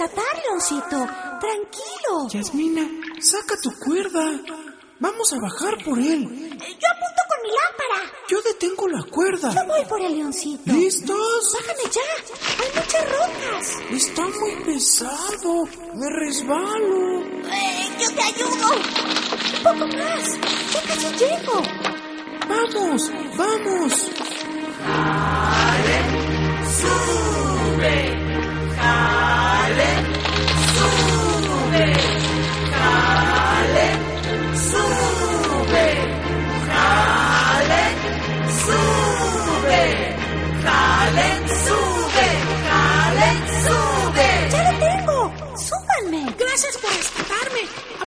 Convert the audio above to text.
rescatar, Leoncito. Tranquilo. Yasmina, saca tu cuerda. Vamos a bajar por él. Yo apunto con mi lámpara. Yo detengo la cuerda. Yo voy por el Leoncito. ¿Listos? Bájame ya. Hay muchas rocas. Está muy pesado. Me resbalo. Yo te ayudo. Un poco más. Ya casi llego. ¡Vamos! ¡Vamos!